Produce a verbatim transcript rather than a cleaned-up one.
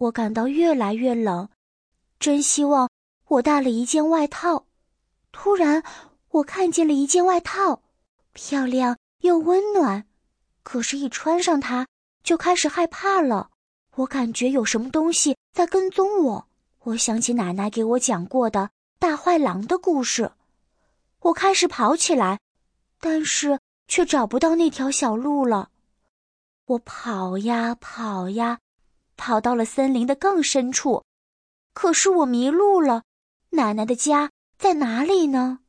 我感到越来越冷，真希望我带了一件外套。突然，我看见了一件外套，漂亮又温暖，可是一穿上它，就开始害怕了。我感觉有什么东西在跟踪我。我想起奶奶给我讲过的大坏狼的故事。我开始跑起来，但是却找不到那条小路了。我跑呀跑呀，跑到了森林的更深处，可是我迷路了。奶奶的家在哪里呢？